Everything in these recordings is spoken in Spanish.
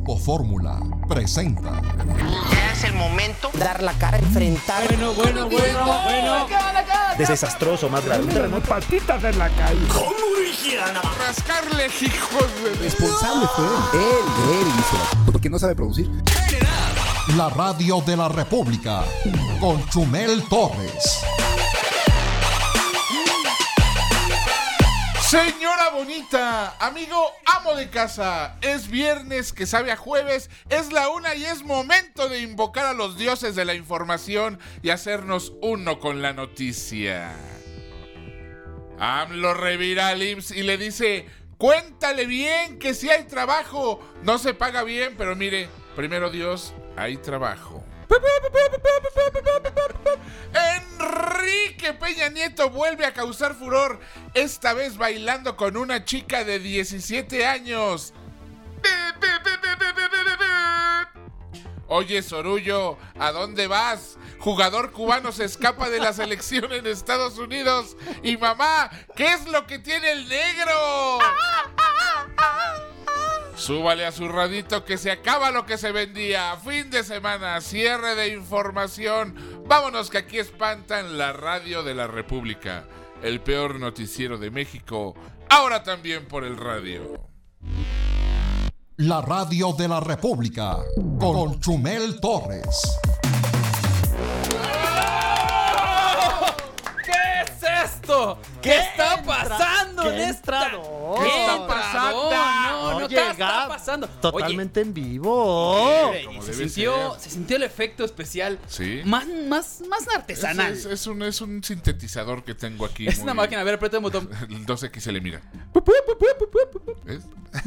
Grupo Fórmula presenta. Ya es el momento de dar la cara, enfrentar. Bueno. Desastroso, más grave. Patitas en la calle. Rascarle, hijos de... Responsable fue él hizo. ¿Por qué no sabe producir? La radio de la República con Chumel Torres. Señora bonita, amigo amo de casa, es viernes que sabe a jueves, es la 1 y es momento de invocar a los dioses de la información y hacernos uno con la noticia. AMLO revira al IMSS y le dice: cuéntale bien que si hay trabajo, no se paga bien, pero mire, primero Dios, hay trabajo. Enrique Peña Nieto vuelve a causar furor, esta vez bailando con una chica de 17 años. Oye, Sorullo, ¿a dónde vas? Jugador cubano se escapa de la selección en Estados Unidos. Y mamá, ¿qué es lo que tiene el negro? Súbale a su radito que se acaba lo que se vendía. Fin de semana, cierre de información. Vámonos que aquí espantan la radio de la República. El peor noticiero de México, ahora también por el radio. La radio de la República con Chumel Torres. ¿Qué es esto? ¿Qué está pasando en esta? ¿Qué está pasando? No, ¿qué está pasando? Totalmente en vivo. Oye, Como se debe sintió el efecto especial. Sí. Más artesanal. Es un sintetizador que tengo aquí. Es una máquina, a ver, aprieta el botón. El 2X se le mira. ¿Ves?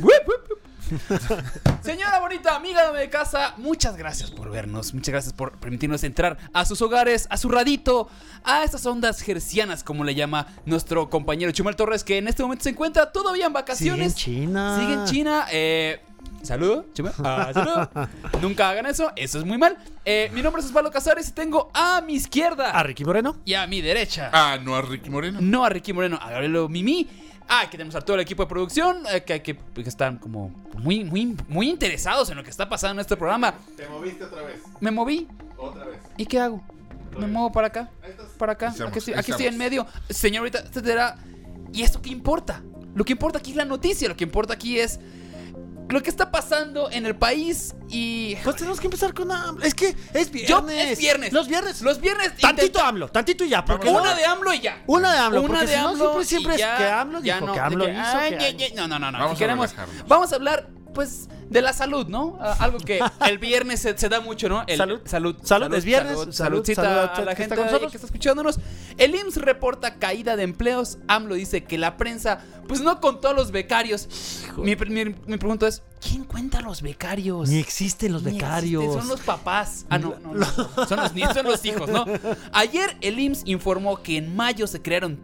Señora bonita, amiga de casa, muchas gracias por vernos, muchas gracias por permitirnos entrar a sus hogares, a su radito, a estas ondas hercianas, como le llama nuestro compañero Chumel Torres, que en este momento se encuentra todavía en vacaciones. Sigue en China. Saludo, Chumel. Saludo. Nunca hagan eso es muy mal. Mi nombre es Osvaldo Casares y tengo a mi izquierda A Ricky Moreno. y a mi derecha. No a Ricky Moreno. No a Ricky Moreno, a Gabriel Mimi. Que tenemos a todo el equipo de producción que están como muy interesados en lo que está pasando en este programa. Te moviste otra vez. Me moví. Otra vez. ¿Y qué hago? Me muevo para acá. Para acá. Estamos, Aquí estoy en medio. Señorita, etcétera. ¿Y esto qué importa? Lo que importa aquí es la noticia. Lo que importa aquí es lo que está pasando en el país. Y Pues tenemos que empezar con AMLO. Es que es viernes. es viernes. Los viernes. Tantito AMLO, tantito y ya. Porque Una de AMLO y ya. Una de AMLO. Una porque de si no, AMLO siempre y es que AMLO ya dijo, no, que AMLO de que, hizo. No. Vamos Si queremos, a relajarnos. vamos a hablar, pues, de la salud, ¿no? Algo que el viernes se da mucho, ¿no? Salud, es viernes. Saludcita a la que gente está con nosotros. que está escuchándonos. El IMSS reporta caída de empleos. AMLO dice que la prensa, pues, no contó a los becarios. Mi pregunta es, ¿quién cuenta a los becarios? Ni existen los Ni becarios. existen, son los papás. No. Son los nietos, son los hijos, ¿no? Ayer el IMSS informó que en mayo se crearon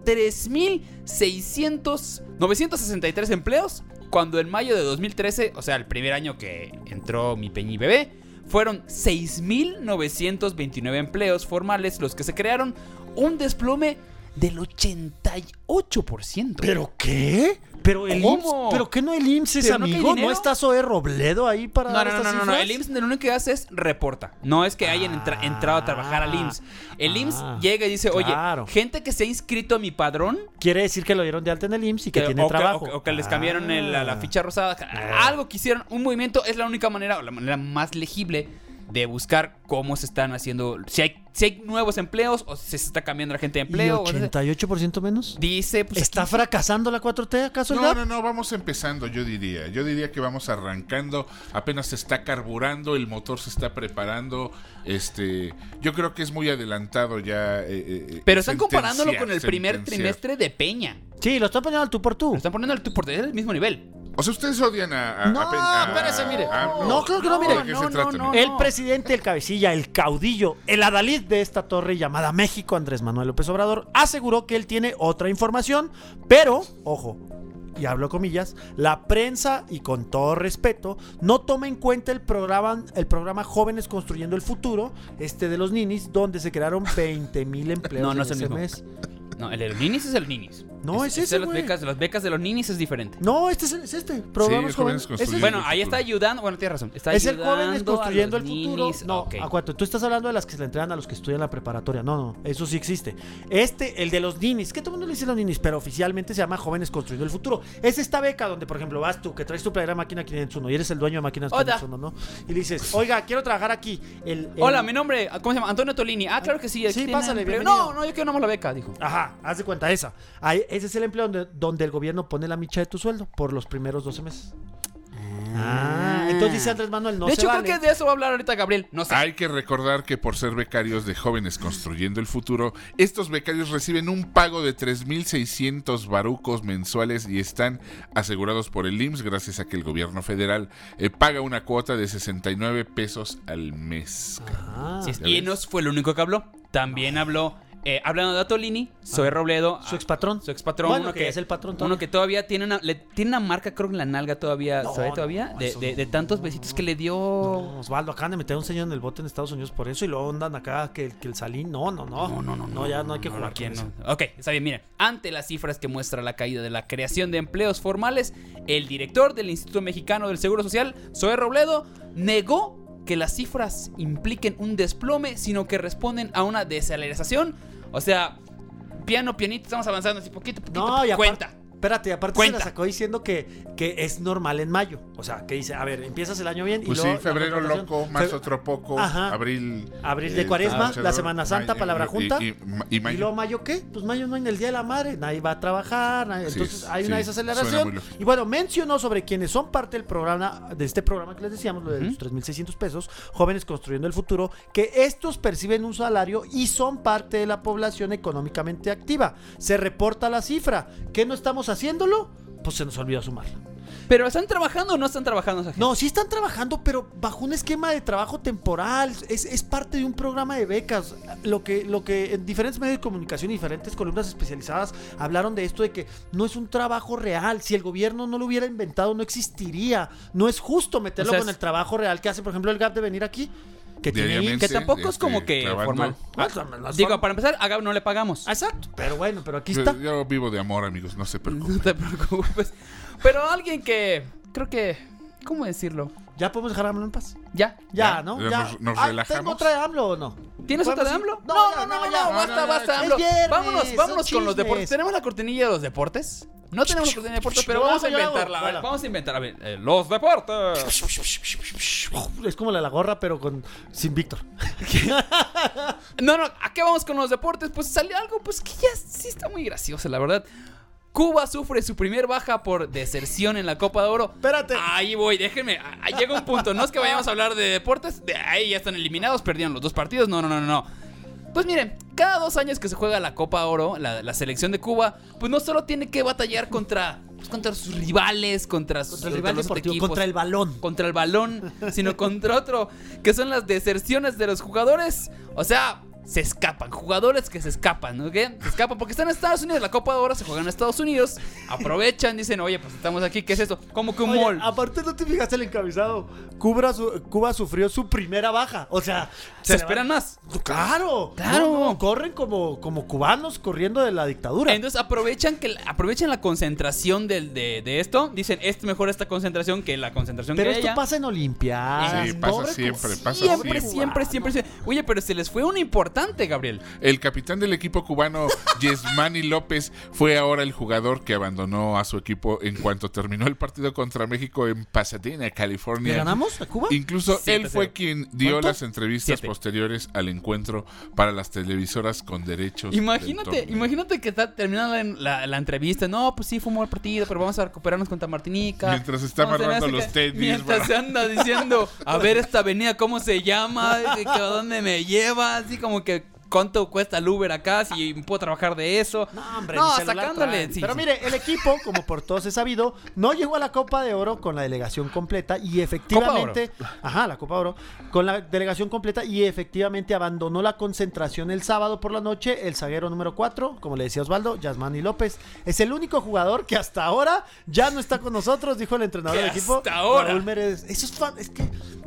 3,963 empleos, cuando en mayo de 2013, o sea, el primer año que entró mi Peñi Bebé, fueron 6,929 empleos formales los que se crearon, un desplome del 88%. ¿Pero qué? ¿Pero el ¿Cómo? IMSS? ¿Pero qué no el IMSS es ¿Pero no que hay amigo? dinero? ¿No está Zoe Robledo ahí para dar estas No. cifras? El IMSS lo único que hace es reporta. No es que hayan entrado a trabajar al IMSS. El IMSS llega y dice, claro. oye, gente que se ha inscrito a mi padrón, Quiere decir que lo dieron de alta en el IMSS y que tiene o trabajo. o que les cambiaron la ficha rosada. Algo que hicieron, un movimiento es la única manera, o la manera más legible de buscar cómo se están haciendo, si hay nuevos empleos o si se está cambiando la gente de ¿Y empleo. 88% menos? Dice, pues ¿Está aquí- fracasando la 4T acaso? el GAP? No, vamos empezando, yo diría. Yo diría que vamos arrancando, apenas se está carburando, el motor se está preparando. Yo creo que es muy adelantado ya. Pero están comparándolo con el primer sentenciar. trimestre de Peña. Sí, lo están poniendo al tú por tú. Lo están poniendo por el mismo nivel. O sea, ustedes odian a No, espérese, mire. No, creo que no, mire. ¿De qué se trata? no. El presidente, el cabecilla, el caudillo, el adalid de esta torre llamada México, Andrés Manuel López Obrador, aseguró que él tiene otra información, pero, ojo, y hablo comillas, la prensa, y con todo respeto, no toma en cuenta el programa Jóvenes Construyendo el Futuro, de los ninis, donde se crearon 20,000 empleos No, en no es el ese mismo. mes. No, el de los ninis es el ninis. No, es ese, de las güey. becas de los ninis es diferente. No, este es este. Programas Sí, Jóvenes jóvenes. Construyendo Ese es- Bueno, el ahí futuro. está ayudando. Bueno, tienes razón. Está Es el ayudando Jóvenes a Construyendo los el Futuro. ninis. No, Ok. acuérdate, tú estás hablando de las que se le entregan a los que estudian la preparatoria. No, eso sí existe. El de los ninis, que todo el mundo le dice los ninis, pero oficialmente se llama Jóvenes Construyendo el Futuro. Es esta beca donde, por ejemplo, vas tú, que traes tu playera Máquina 501 y eres el dueño de Máquinas Hola. 501, ¿no? Y le dices, oiga, quiero trabajar aquí. Hola, mi nombre, ¿cómo se llama? Antonio Tolini. Ah, claro que sí. aquí Sí, tiene pásale, empleo. bienvenido. No, yo quiero nomás la beca, dijo. Ajá, haz de cuenta esa. Ese es el empleo donde el gobierno pone la micha de tu sueldo por los primeros 12 meses. Entonces dice Andrés Manuel, no de se hecho, vale. creo que de eso va a hablar ahorita Gabriel. No sé. Hay que recordar que por ser becarios de Jóvenes Construyendo el Futuro, estos becarios reciben un pago de 3,600 barucos mensuales y están asegurados por el IMSS gracias a que el gobierno federal paga una cuota de 69 pesos al mes. Ah, Sí, ¿ya y ves? no fue el único que habló. También habló, hablando de Tolini, Zoe Robledo. su expatrón. Su expatrón. Bueno, uno que es el patrón todavía. Uno que todavía tiene una marca, creo que en la nalga todavía. No, ¿Sabe todavía? no, de, eso de tantos besitos que le dio. No, Osvaldo, acaban de meter a un señor en el bote en Estados Unidos por eso y luego andan acá que el Salín. No, ya no hay que jugar ¿quién con eso. no? Ok, está bien, miren. Ante las cifras que muestra la caída de la creación de empleos formales, el director del Instituto Mexicano del Seguro Social, Zoe Robledo, negó que las cifras impliquen un desplome, sino que responden a una desaceleración. O sea, pianito, estamos avanzando así poquito, No, y cuenta. Espérate, aparte Cuenta. se la sacó diciendo que es normal en mayo. O sea, que dice, a ver, empiezas el año bien y Pues luego sí, febrero la contratación- loco, marzo Fe- otro poco, Ajá. abril... de Cuaresma, mucho la dolor, Semana Santa, mayo, palabra junta. Y ¿Y mayo. luego mayo qué? Pues mayo no hay en el Día de la Madre, nadie va a trabajar, Sí, entonces hay una sí, suena desaceleración. muy lógico. Y bueno, mencionó sobre quienes son parte del programa, de este programa que les decíamos, lo de los 3,600 pesos, Jóvenes Construyendo el Futuro, que estos perciben un salario y son parte de la población económicamente activa. Se reporta la cifra. ¿Qué no estamos haciéndolo? Pues se nos olvidó sumarla. ¿Pero están trabajando o no están trabajando esa gente? No, sí están trabajando, pero bajo un esquema de trabajo temporal. Es parte de un programa de becas. Lo que en diferentes medios de comunicación y diferentes columnas especializadas hablaron de esto, de que no es un trabajo real. Si el gobierno no lo hubiera inventado, no existiría. No es justo meterlo O sea, con el trabajo real que hace, por ejemplo, el GAP de venir aquí. Que tiene ahí. Diariamente. Que tampoco es como que clavando. formal. Ah, Digo, para empezar, a Gab no le pagamos. Exacto. Pero bueno, pero aquí Yo, está. yo vivo de amor, amigos, no se preocupen. No te preocupes. Pero alguien que creo que... ¿Cómo decirlo? ¿Ya podemos dejar a AMLO en paz? Ya. Ya, ¿no? ¿Nos- Ya. nos Ah, relajamos? ¿Tengo otra de AMLO o no? ¿Tienes otra de AMLO? No, basta, no, es AMLO. viernes, Vámonos son con los chismes. deportes. ¿Tenemos la cortinilla de los deportes? No tenemos la cortinilla de deportes, pero vamos a Yo la hago. inventarla. A ver, Hola. vamos a inventar. A ver, los deportes. Es como la gorra, pero sin Víctor. No, ¿a qué vamos con los deportes? Pues salió algo pues que ya sí está muy gracioso, la verdad. Cuba sufre su primer baja por deserción en la Copa de Oro. Espérate. Ahí voy, déjenme. Ahí llega un punto. No es que vayamos a hablar de deportes. De ahí ya están eliminados, perdieron los 2 partidos. No. Pues miren, cada 2 años que se juega la Copa Oro, la selección de Cuba, pues no solo tiene que batallar contra sus rivales, contra sus Contra el rival los deportivo, equipos, contra el balón. contra el balón, sino contra otro, que son las deserciones de los jugadores. O sea, se escapan, jugadores que se escapan, ¿ok? Se escapan porque están en Estados Unidos, la Copa de Oro se juega en Estados Unidos, aprovechan, dicen, oye, pues estamos aquí, ¿qué es esto? Como que un Oye, mall. aparte no te fijaste el encabezado. Cuba sufrió su primera baja. O sea, ¿Se esperan más? Claro. Claro. No, corren como cubanos corriendo de la dictadura. Entonces aprovechan la concentración de esto. Dicen, es mejor esta concentración que la concentración Pero que esto ella. pasa en Olimpiadas. Sí, pasa Pobre siempre, pasa Siempre. Oye, pero se les fue una importante, Gabriel. El capitán del equipo cubano, Yesmani López, fue ahora el jugador que abandonó a su equipo en cuanto terminó el partido contra México en Pasadena, California. ¿Le ganamos a Cuba? Incluso 7-0. él fue quien dio ¿Cuánto? las entrevistas 7. posteriores al encuentro para las televisoras con derechos. del torneo. Imagínate que está terminando la entrevista. No, pues sí, fue un buen partido, pero vamos a recuperarnos contra Martinica. Mientras está Vamos a amarrando tener los que- tenis, Mientras ¿verdad? se anda diciendo, a ver esta avenida, ¿cómo se llama? ¿A dónde me lleva? Así como que, ¿cuánto cuesta el Uber acá? Si puedo trabajar de eso. No, hombre, No, ni celular sacándole. traen. Sí, Pero sí. mire, el equipo, como por todos es sabido, no llegó a la Copa de Oro con la delegación completa y efectivamente, la Copa de Oro, con la delegación completa y efectivamente abandonó la concentración el sábado por la noche el zaguero número 4, como le decía Osvaldo, Yasmani López. Es el único jugador que hasta ahora ya no está con nosotros, dijo el entrenador ¿Que del equipo. hasta ahora? Raúl Mérez. Eso es que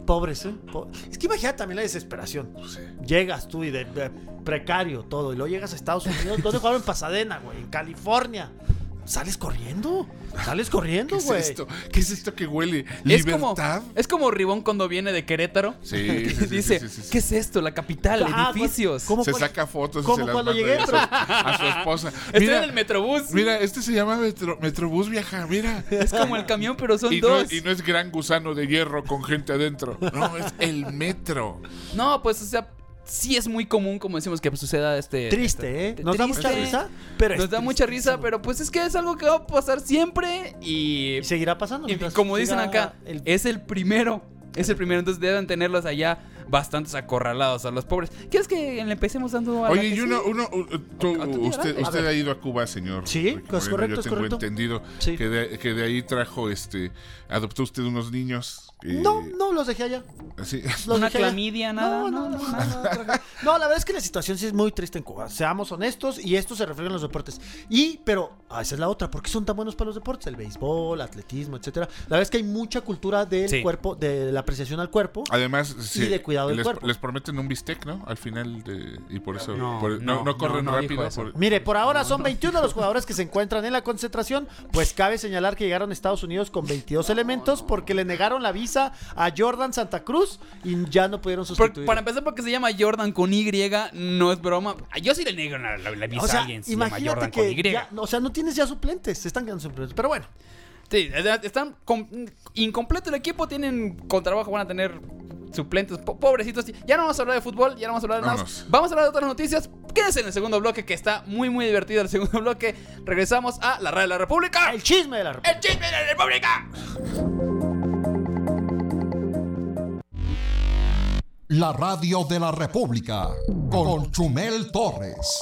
pobres, ¿eh? Es que imagínate también la desesperación. Sí. Llegas tú y de precario todo, y luego llegas a Estados Unidos. ¿Dónde jugaron? En Pasadena, güey, en California. Sales corriendo, ¿Qué es güey. esto? ¿Qué es esto que huele? Es ¿Libertad? como Ribón cuando viene de Querétaro. Sí, Que sí, dice, sí. ¿qué es esto? La capital, edificios. ¿cómo Se cuando- saca fotos y como se las cuando manda llegué, a su esposa. Estoy en el Metrobús. Mira, este se llama Metrobús Vieja, mira. Es como el camión, pero son Y dos. no es gran gusano de hierro con gente adentro. No, es el metro. No, pues, o sea, sí es muy común, como decimos, que suceda Triste, ¿eh? Nos da mucha risa, pero Nos es da mucha risa, tristísimo. pero pues es que es algo que va a pasar siempre y Y seguirá pasando. Y mientras como dicen siga acá, es el primero. Es el primero, entonces deben tenerlos allá bastantes acorralados a los pobres. ¿Quieres que le empecemos dando a la Oye, que y sí? usted A ver. ha ido a Cuba, señor. Sí, Ricky es Moreno. correcto, Yo es tengo correcto. entendido Sí. que de ahí trajo, adoptó usted unos niños. No, los dejé allá. Así. Los Una dejé allá. clamidia, nada. No, la verdad es que la situación sí es muy triste en Cuba. Seamos honestos, y esto se refleja en los deportes. Pero esa es la otra. ¿Por qué son tan buenos para los deportes? El béisbol, atletismo, etcétera. La verdad es que hay mucha cultura del Sí. cuerpo, de la apreciación al cuerpo. Además, Y de cuidado del cuerpo. les prometen un bistec, ¿no? Al final y por eso No, no corren no dijo rápido. eso. Mire, por ahora son 21 los jugadores que se encuentran en la concentración, pues cabe señalar que llegaron a Estados Unidos con 22 elementos porque le negaron la visa a Jordan Santa Cruz y ya no pudieron sustituir. Para empezar, porque se llama Jordan con Y, no es broma. Yo sí le negro la visa o sea, a alguien. Se llama imagínate Jordan con que Y. ya, o sea, no tienes ya suplentes, se están quedando suplentes, pero bueno. Sí, están incompleto el equipo, tienen con trabajo, van a tener suplentes, pobrecitos. Ya no vamos a hablar de fútbol, ya no vamos a hablar de nada. Vámonos. Vamos a hablar de otras noticias. Quédense en el segundo bloque, que está muy, muy divertido el segundo bloque. Regresamos a la Radio de la República. El chisme de la República. ¡El chisme de la República! La Radio de la República con Chumel Torres.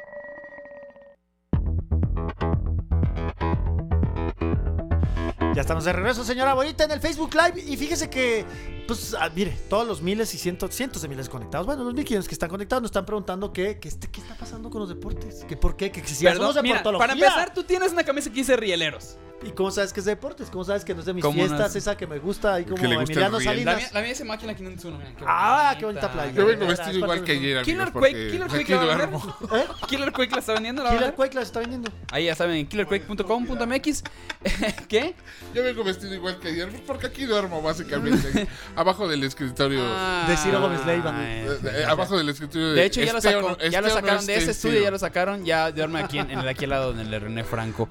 Ya estamos de regreso, señora Bonita, en el Facebook Live. Y fíjese que, pues, mire, todos los miles y cientos de miles conectados, bueno, los 1500 que están conectados, nos están preguntando qué está pasando con los deportes. ¿Que por qué? Que si Perdón, somos de mira, portología. para empezar, tú tienes una camisa que dice Rieleros. ¿Y cómo sabes que es de deportes? ¿Cómo sabes que no es de mis ¿Cómo no fiestas? es? Esa que me gusta, ahí como Que le gusta Emiliano el riel. Salinas. La mía dice Máquina 501. Mira, Qué bonita playa. Yo vengo Mira, vestido es igual parte que de- ayer, Killer amigos, Quake porque ¿la va a vender? duermo. ¿Eh? Killer Quake la está vendiendo, ¿la va a Killer vender? Quake la está vendiendo. Ahí ya saben, en killerquake.com.mx. ¿Qué? Yo vengo vestido igual que ayer, porque aquí duermo, básicamente. Abajo del escritorio. De Ciro Gómez Leiva. Abajo del escritorio De hecho, ya lo Esteo, sacó, no- ya lo Esteo no sacaron de esté ese en estudio, Ciro. ya lo sacaron, ya duerme aquí aquí al lado en el René Franco.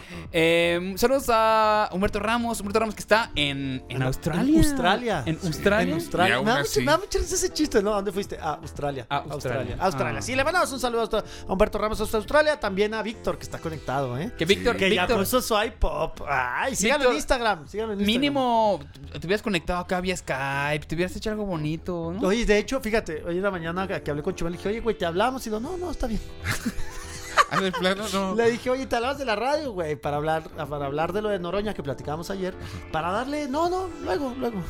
Saludos a Humberto Ramos que está en Australia. En Australia. En Australia. En Australia. Y aún Me da así- mucho risa ese chiste, ¿no? ¿A dónde fuiste? A Australia. A Australia. Australia. Ah. Sí, le mandamos un saludo a Humberto Ramos hasta Australia. También a Víctor, que está conectado, ¿eh? Que Víctor, Que ya Víctor, puso su iPop. Ay, síganlo en Víctor, Instagram. mínimo te hubieras conectado acá vía Skype, te hubieras hecho algo bonito, ¿no? Oye, de hecho, fíjate, hoy en la mañana que hablé con Chumel, le dije, oye, güey, te hablamos. Y dijo, no, está bien. Ah, de plano, no. Le dije, oye, te hablabas de la radio, güey, para hablar de lo de Noroña que platicábamos ayer. Para darle, luego.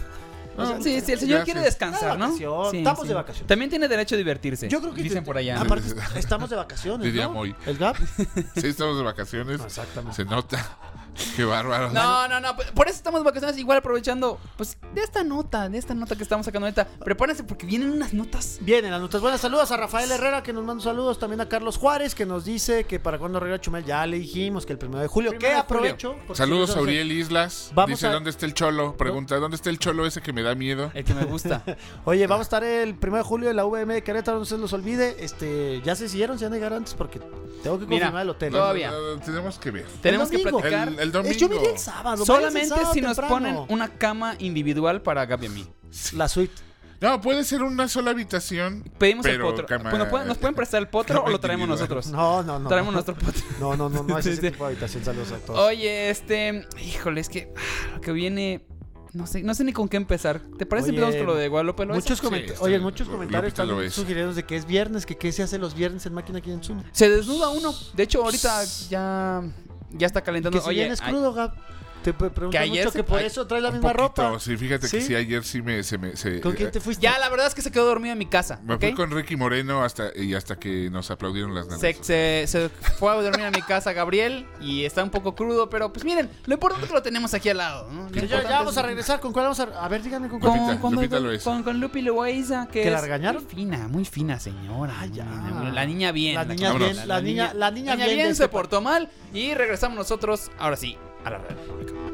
O sea, Sí, el señor quiere Gracias. descansar, ¿no? Vacación, estamos de vacaciones. También tiene derecho a divertirse. Yo creo que dicen por allá. Aparte, estamos de vacaciones, Diría ¿no? Moy. El Gap. Sí, estamos de vacaciones. Exactamente. Se nota. Qué bárbaro. No, por eso estamos de vacaciones, igual aprovechando, pues, de esta nota que estamos sacando ahorita. Prepárense porque vienen unas notas. Vienen las notas buenas. Saludos a Rafael Herrera, que nos manda saludos. También a Carlos Juárez, que nos dice que para cuando regresa Chumel ya le dijimos que el 1 de julio. Primero Que de julio. aprovecho. porque Saludos si a no se- Uriel Islas. Vamos Dice, a- ¿dónde está el cholo? Pregunta, ¿dónde está el cholo ese que me da miedo? El que me gusta. Oye, vamos a estar el 1 de julio en la VM de Querétaro, no se los olvide. Ya se decidieron, se van a llegar antes porque tengo que Mira, confirmar el hotel. todavía. Tenemos que ver. Tenemos que domingo. platicar. El domingo. Yo me iría el sábado. Solamente váyanse el sábado si nos temprano. ponen una cama individual para Gaby y a mí. La suite. No, puede ser una sola habitación. Pedimos pero el potro. cama- ¿Nos pueden prestar el potro cama o lo traemos individual. nosotros? No. Traemos nuestro potro. No, es ese Sí. tipo de habitación. Saludos a todos. Oye, híjole, es que lo que viene, no sé ni con qué empezar. ¿Te parece Oye, empezamos con lo de Guadalupe Loaiza? Muchos, Sí, muchos comentarios Lupita lo están es. sugiriendo de que es viernes, que qué se hace los viernes en Máquina aquí en Zoom. Se desnuda uno. De hecho, ahorita ya está calentando. Que si Oye, vienes crudo, Gab. Te pregunto Que ayer mucho se- que por Ay, eso traes la un misma poquito, ropa. Sí, fíjate que ¿Sí? sí, ayer sí ¿Con quién te fuiste? Ya, la verdad es que se quedó dormido en mi casa. me ¿ok? fui con Ricky Moreno hasta que nos aplaudieron las nalgas. Se fue a dormir a mi casa Gabriel y está un poco crudo, pero pues miren, lo importante es que lo tenemos aquí al lado, ¿no? Lo Ya, importante ya vamos es- a regresar. ¿Con cuál vamos a ver, díganme con cuál. Lupita Loaiza. Con Lupi Loaiza, que ¿Que la es regañaron? muy fina señora. Ah, ya. La niña bien. La niña Vámonos. bien, la niña bien de se este portó mal y regresamos nosotros, ahora sí, a la red.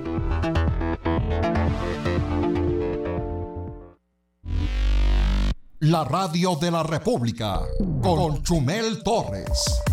La radio de la República con Chumel Torres.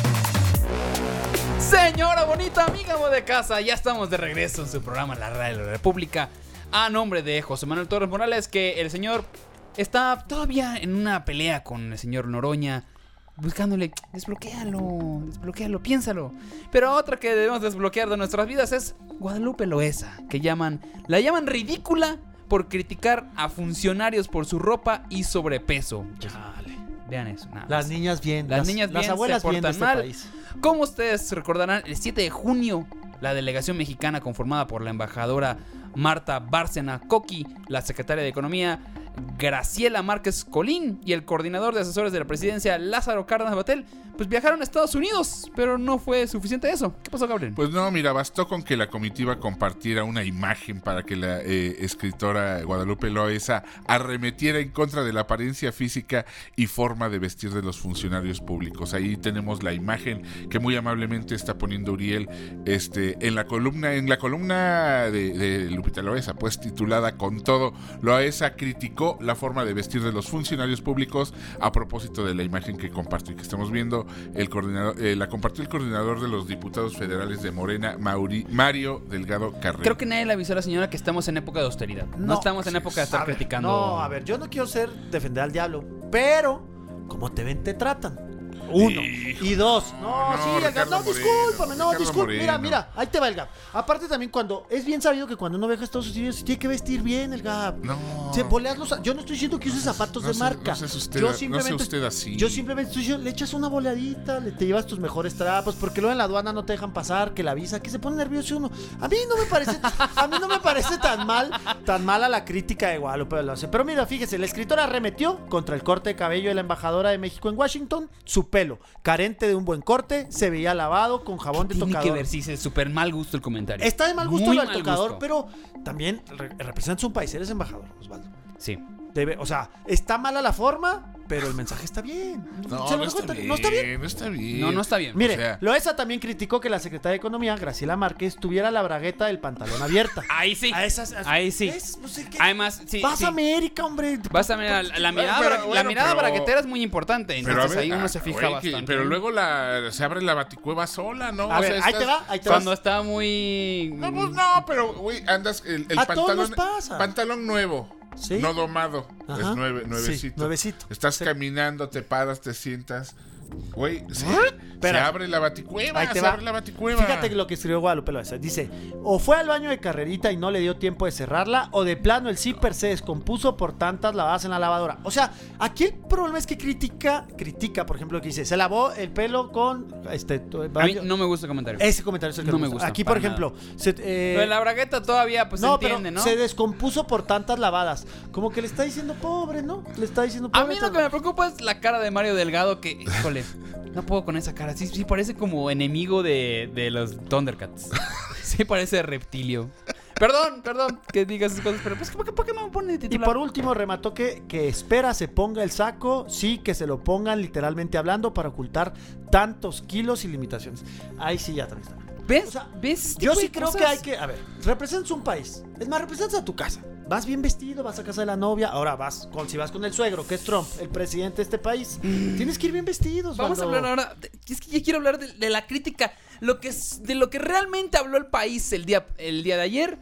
Señora bonita, amiga de casa, ya estamos de regreso en su programa La Radio de la República. A nombre de José Manuel Torres Morales, que el señor está todavía en una pelea con el señor Noroña, buscándole, desbloquéalo, piénsalo. Pero otra que debemos desbloquear de nuestras vidas es Guadalupe Loaiza, que la llaman ridícula por criticar a funcionarios por su ropa y sobrepeso. Chale, vean eso. Nada Las más. niñas bien. Las niñas bien las abuelas se bien de portan este mal. país. Como ustedes recordarán, el 7 de junio, la delegación mexicana conformada por la embajadora Marta Bárcena Coqui, la secretaria de Economía Graciela Márquez Colín y el coordinador de asesores de la presidencia Lázaro Cárdenas Batel, pues viajaron a Estados Unidos, pero no fue suficiente eso. ¿Qué pasó, Gabriel? Pues no, mira, bastó con que la comitiva compartiera una imagen para que la escritora Guadalupe Loaiza arremetiera en contra de la apariencia física y forma de vestir de los funcionarios públicos. Ahí tenemos la imagen que muy amablemente está poniendo Uriel en la columna de Lupita Loaiza, pues titulada Con todo. Loaiza criticó la forma de vestir de los funcionarios públicos a propósito de la imagen que compartió y que estamos viendo. La compartió el coordinador de los diputados federales de Morena, Mario Delgado Carrero. Creo que nadie le avisó a la señora que estamos en época de austeridad. No estamos en época de estar A ver, criticando. No, a ver, yo no quiero defender al diablo, pero como te ven, te tratan. Uno. Y dos. No, no, sí, el Gap. Ricardo No, discúlpame, no, Ricardo discúlpame. Mira, Moreno. mira, ahí te va el Gap. Aparte también es bien sabido que cuando uno viaja a Estados Unidos se tiene que vestir bien el Gap. No. Yo no estoy diciendo que uses zapatos de marca. No sea usted, Yo no sea simplemente, usted así. yo simplemente estoy diciendo, le echas una boleadita, te llevas tus mejores trapos, porque luego en la aduana no te dejan pasar, que la visa, que se pone nervioso uno. A mí no me parece tan mal a la crítica de Guadalupe Loaiza. Pero mira, fíjese, la escritora arremetió contra el corte de cabello de la embajadora de México en Washington. Su pelo, carente de un buen corte, se veía lavado con jabón de Tiene tocador. que ver, sí, es súper mal gusto el comentario. Está de mal gusto Muy lo del mal tocador, gusto. pero también representas un país, eres embajador, Osvaldo. Sí. O sea, está mala la forma, pero el mensaje está bien. No, Se lo no dejo está tan- bien. ¿No está bien? No está bien. No está bien. Mire, O sea- Loaiza también criticó que la secretaria de Economía, Graciela Márquez, tuviera la bragueta del pantalón abierta. Ahí sí. Ahí sí. No sé qué. Además, sí. Vas sí. a América, hombre. Vas a mirar, la mirada, Pero, la bueno, mirada pero- braguetera es muy importante. Pero Entonces a ver, ahí uno se fija oye, bastante. pero luego se abre la baticueva sola, ¿no? A O ver, sea, ahí te va. Cuando está muy. No, pues no, pero, güey, andas el A todos pantalón. nos pasa. Pantalón nuevo. Sí. No domado. Ajá. Es nuevecito. Sí, nuevecito. Estás Sí. caminando, te paras, te sientas. Güey, se Espera. abre la baticueva. Ahí te Se va. abre la baticueva. Fíjate lo que escribió Guadalupe Loaiza. Dice, o fue al baño de carrerita y no le dio tiempo de cerrarla, o de plano el zipper se descompuso por tantas lavadas en la lavadora. O sea, aquí el problema es que critica, por ejemplo, que dice, se lavó el pelo con A mí no me gusta el comentario. Ese comentario es el que No me me gusta, Aquí, por para ejemplo, Lo de la bragueta todavía pues no, se entiende, pero ¿no? se descompuso por tantas lavadas. Como que le está diciendo pobre, ¿no? Le está diciendo A pobre. mí lo que me preocupa es la cara de Mario Delgado que, híjole, no puedo con esa cara. Sí parece como enemigo de los Thundercats. Sí parece reptilio. Perdón que digas esas cosas, pero pues, ¿por qué me pone de Y titular? por último remató que espera se ponga el saco, sí, que se lo pongan literalmente hablando para ocultar tantos kilos y limitaciones. Ahí sí ya también está. ¿Ves? O sea, ¿Ves? ese Yo tipo sí de creo cosas? que hay que, a ver, representas un país. Es más, representas a tu casa. Vas bien vestido, vas a casa de la novia. Ahora si vas con el suegro, que es Trump, el presidente de este país. Tienes que ir bien vestidos. Vamos a hablar ahora. Es que ya quiero hablar de la crítica. De lo que realmente habló el país el día de ayer.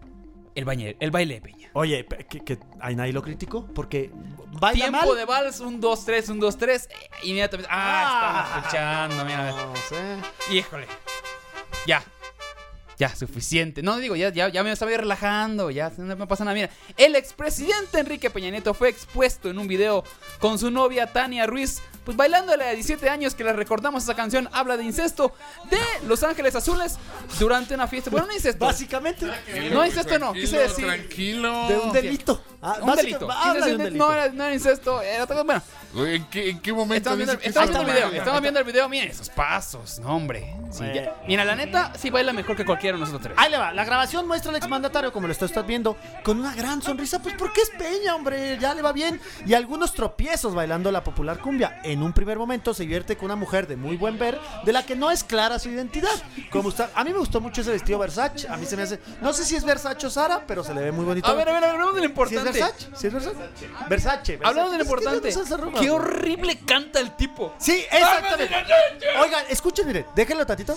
El baile de Peña. Oye, que ahí nadie lo criticó porque baila Tiempo mal. de vals, 1, 2, 3, 1, 2, 3. Inmediatamente. Estamos escuchando, mira. No sé. Híjole. Ya. Ya, suficiente. No, digo, ya me estaba relajando. Ya no me pasa nada. Mira, el expresidente Enrique Peña Nieto fue expuesto en un video con su novia Tania Ruiz, pues bailando a la de 17 años, que les recordamos esa canción, habla de incesto, de Los Ángeles Azules, durante una fiesta. Bueno, no incesto. Básicamente, No, incesto no. Quise decir. Tranquilo. de un delito. Un delito. Habla de un delito. No era incesto. Era otra cosa. Bueno, ¿En qué momento estamos viendo, dices que estamos está viendo el video. mal? Estamos viendo el video. Miren esos pasos. No, hombre. Sí, ya. Mira, la neta, sí baila mejor que cualquiera de nosotros tres. Ahí le va, la grabación muestra al exmandatario, como lo estás viendo, con una gran sonrisa, pues porque es Peña, hombre, ya le va bien. Y algunos tropiezos bailando la popular cumbia. En un primer momento se divierte con una mujer de muy buen ver, de la que no es clara su identidad. Como está, a mí me gustó mucho ese vestido Versace, a mí se me hace, no sé si es Versace o Zara, pero se le ve muy bonito. A ver, hablamos de lo ¿Sí es importante. Versace? ¿Sí es Versace? Versace. Hablamos de lo Es que yo importante. no sé esa ropa, Qué güey. horrible canta el tipo. Sí, exactamente. Oigan, escuchen, miren, déjenlo tantito.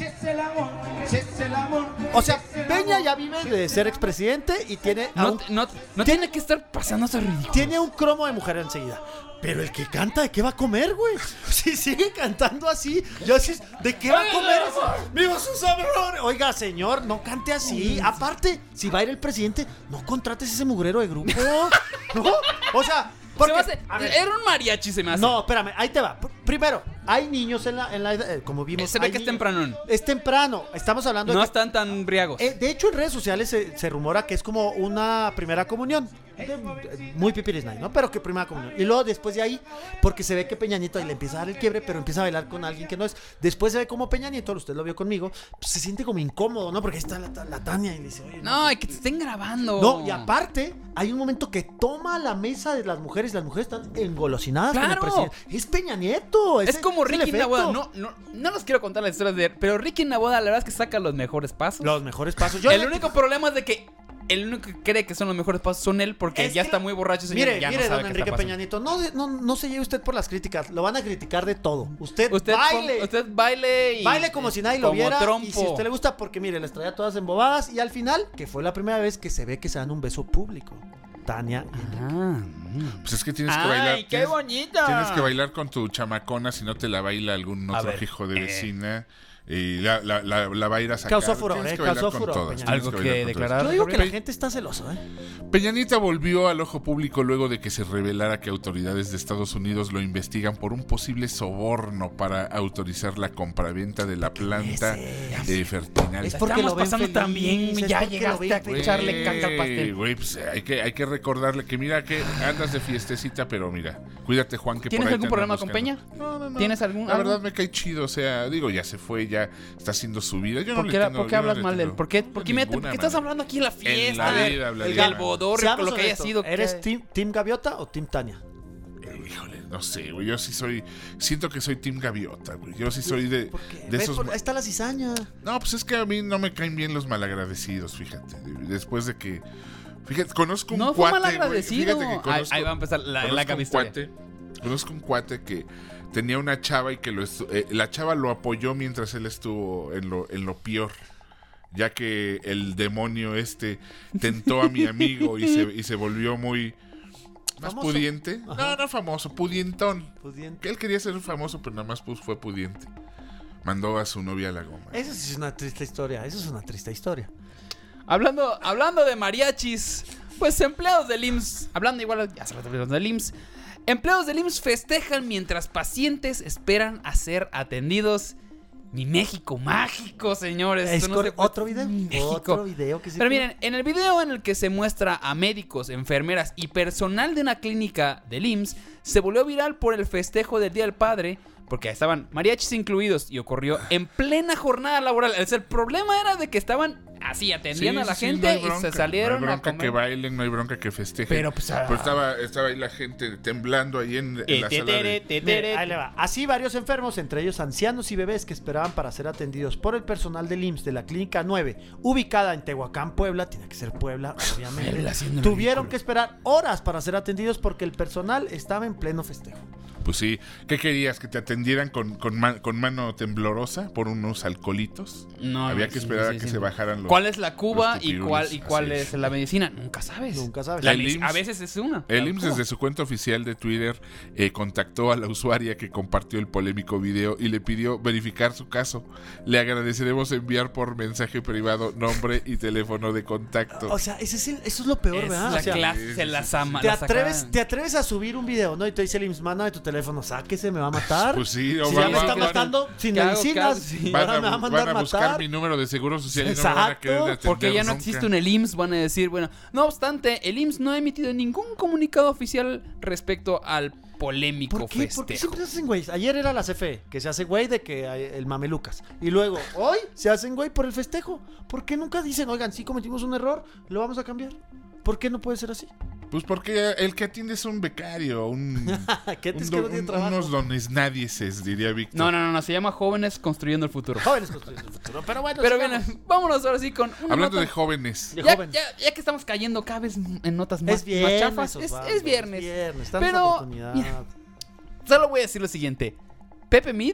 O sea, Peña ya vive de ser expresidente y tiene No tiene que estar pasando ese ridículo. tiene un cromo de mujer enseguida. Pero el que canta, ¿de qué va a comer, güey? Si sigue cantando así, yo sí, ¿de qué va a comer? ¡Viva su sabor! Oiga, señor, no cante así. Aparte, si va a ir el presidente, no contrates ese mugrero de grupo. ¿No? O sea, porque, a ver, Era un mariachi, se me hace. no, espérame, ahí te va. Primero, hay niños en la edad, como vimos. Se ve hay que es niños. tempranón. Es temprano. Estamos hablando No de están tan briagos. de hecho, en redes sociales se rumora que es como una primera comunión. Muy pipiris night, ¿no? Pero que primera comunión. Y luego después de ahí, porque se ve que Peña Nieto ahí le empieza a dar el quiebre, pero empieza a bailar con alguien que no es. Después se ve como Peña Nieto, usted lo vio conmigo, pues se siente como incómodo, ¿no? Porque ahí está la Tania y le dice, oye, No, que te estén grabando. no, y aparte, hay un momento que toma la mesa de las mujeres y las mujeres están engolosinadas con el ¡Claro! presidente. Es Peña Nieto. Es como el Ricky efecto. Naboda. No los quiero contar las historias de él, pero Ricky Naboda, la verdad es que saca los mejores pasos. Los mejores pasos. El único problema es de que el único que cree que son los mejores pasos son él, porque Es ya que- está muy borracho ese señor, Mire, ya mire, no sabe don qué Enrique está Peña pasando. Nieto, no se lleve usted por las críticas, lo van a criticar de todo. Usted Usted baile y baile como si nadie lo como viera. trompo. Y si a usted le gusta, porque mire, les traía todas embobadas. Y al final, que fue la primera vez que se ve que se dan un beso público. Tania y Enrique. Pues es que tienes que bailar. ¡Ay, qué bonita! Tienes que bailar con tu chamacona, si no te la baila algún A otro ver, hijo de vecina. Y la va a ir a sacar. Causó furor, Tienes que bailar causó con furor, todas, Peña. tienes ¿Algo bailar que con todas. declarar? Yo digo que la Gabriel? gente está celosa, ¿eh? Peña Nieto volvió al ojo público luego de que se revelara que autoridades de Estados Unidos lo investigan por un posible soborno para autorizar la compraventa de la planta de Fertinal. Es porque Estamos lo ven pasando feliz, tan bien, es ya porque lo llegaste ven a feliz. echarle caca al pastel. Güey, pues hay que recordarle que mira que andas de fiestecita, pero mira, cuídate, Juan, que ¿Tienes por ahí algún te problema andan con Peña? buscando. No. ¿Tienes algún La algo? verdad me cae chido, o sea, digo, ya se fue, ya está haciendo su vida. Yo no ¿Por le qué, tengo- ¿por qué yo no hablas le mal de él? tengo- ¿Por qué, de porque ninguna estás manera. hablando aquí en la fiesta? la vida hablaría el mal. galvodorrio, Seamos lo que haya honestos, sido. ¿Eres team Gaviota o Team Tania? Híjole, no sé, güey, yo sí soy, siento que soy Team Gaviota, güey. Yo sí soy de ¿Ves? esos... Ahí está la cizaña. No, pues es que a mí no me caen bien los malagradecidos, fíjate. Después de que... Fíjate, conozco un No fue cuate, malagradecido. güey, fíjate que conozco, Ahí va a empezar la conozco Gaby un historia. Conozco un cuate que tenía una chava y que la chava lo apoyó mientras él estuvo en lo peor. Ya que el demonio tentó a mi amigo y se volvió muy... Más Famoso. pudiente. Ajá. No famoso, pudientón. Pudiente. Que él quería ser famoso, pero nada más fue pudiente. Mandó a su novia a la goma. Esa sí es una triste historia. Esa es una triste historia. Hablando de mariachis, pues empleados del IMSS, hablando igual, ya se lo hablando del IMSS, empleados del IMSS festejan mientras pacientes esperan a ser atendidos. Mi México mágico, señores. Es Esto no se puede- ¿Otro video? México. Otro video que sí. Pero miren, en el video en el que se muestra a médicos, enfermeras y personal de una clínica del IMSS, se volvió viral por el festejo del Día del Padre, porque estaban mariachis incluidos y ocurrió en plena jornada laboral. O sea, el problema era de que estaban así atendiendo a la gente no hay y bronca, se salieron no hay a bronca comer. que bailen, no hay bronca que festejen. Pero, pues, estaba ahí la gente temblando ahí en la sala de... Mire, ahí le va. Así varios enfermos, entre ellos ancianos y bebés que esperaban para ser atendidos por el personal del IMSS de la Clínica 9, ubicada en Tehuacán, Puebla, tiene que ser Puebla, obviamente, Él haciendo el tuvieron ridículo. que esperar horas para ser atendidos porque el personal estaba en pleno festejo. Pues sí, ¿qué querías? ¿Que te atendieran con mano temblorosa por unos alcoholitos? No, Había que sí, esperar sí, a que sí. se bajaran ¿Cuál es la cuba Los y tupirulos, cuál así es la medicina? Nunca sabes. Nunca sabes. El IMSS- A veces es una. El la IMSS cuba. desde su cuenta oficial de Twitter contactó a la usuaria que compartió el polémico video y le pidió verificar su caso. Le agradeceremos enviar por mensaje privado nombre y teléfono de contacto. O sea, eso es lo peor, Es ¿verdad? la O sea, clase, se las ama. te las atreves a subir un video, ¿no? Y te dice el IMSS, manda de tu teléfono, sáquese, me va a matar. Pues sí, o si va- ya me va- está van- matando sin ¿qué hago? medicinas, Sí. ahora me va a Van mandar a buscar matar. mi número de seguro social y no me van a Exacto, querer atender Porque ya no nunca. existe el IMSS, van a decir, bueno, no obstante, el IMSS no ha emitido ningún comunicado oficial respecto al polémico ¿Por qué? festejo. Porque siempre se hacen güey. Ayer era la CFE, que se hace güey de que hay el mamelucas. Y luego, hoy se hacen güey por el festejo. ¿Por qué nunca dicen, oigan, sí cometimos un error, lo vamos a cambiar? ¿Por qué no puede ser así? Pues porque el que atiende es un becario, ¿Qué te es que no tiene trabajo? unos dones nadieses, diría Víctor. No, se llama Jóvenes Construyendo el Futuro. Jóvenes construyendo el futuro. Pero bueno, Pero sigamos. bien, vámonos ahora sí con una Hablando nota. de jóvenes. De Ya, jóvenes. ya que estamos cayendo cada vez en notas más, Es viernes, más chafas, Osvaldo, es viernes. danos Pero, oportunidad. mira, solo voy a decir lo siguiente. Pepe Mid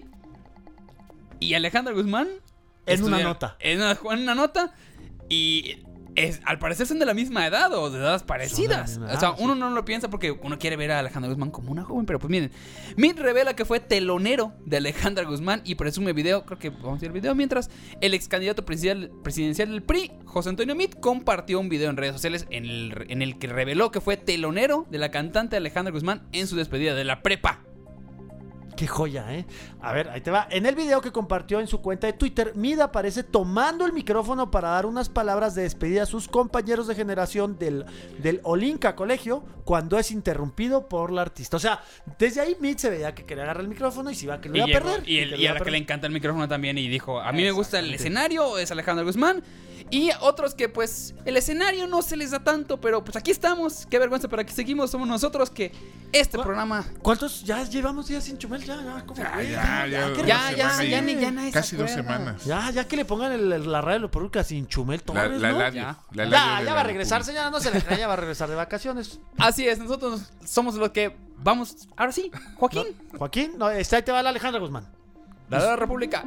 y Alejandra Guzmán En una estudiaron nota. En una nota y al parecer son de la misma edad o de edades parecidas. misma O edad, sea, sí. uno no lo piensa porque uno quiere ver a Alejandra Guzmán como una joven, pero pues miren, Mid revela que fue telonero de Alejandra Guzmán y presume video, creo que vamos a ver el video, mientras el ex candidato presidencial del PRI, José Antonio Mid, compartió un video en redes sociales en el que reveló que fue telonero de la cantante Alejandra Guzmán en su despedida de la prepa. Qué joya, ¿eh? A ver, ahí te va. En el video que compartió en su cuenta de Twitter, Mid aparece tomando el micrófono para dar unas palabras de despedida a sus compañeros de generación del Olinka Colegio cuando es interrumpido por la artista. O sea, desde ahí Mid se veía que quería agarrar el micrófono y se iba a que lo iba a llegó- perder. y que lo a iba la que le perder. encanta el micrófono también y dijo, a mí me gusta el Exactamente. escenario, es Alejandra Guzmán. Y otros que pues el escenario no se les da tanto, pero pues aquí estamos, qué vergüenza, pero aquí seguimos, somos nosotros que este programa... ¿Cuántos ya llevamos días sin Chumel? Ya, ¿cómo güey? Ya, ¿qué Ya, re- ya, semana y- ya, ya nadie se Casi 2 acuerda. semanas. Ya que le pongan la radio de los productos sin Chumel Torres, La ¿no? Eladio, Ya. la Eladio de Ya la va a regresar, República. señora, no se le crea, ya va a regresar de vacaciones. Así es, nosotros somos los que vamos... Ahora sí, Joaquín, Joaquín, no, ahí te va la Alejandra Guzmán. la de la República.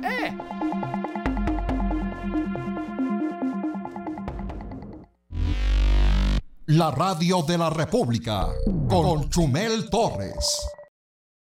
La radio de la República con Chumel Torres.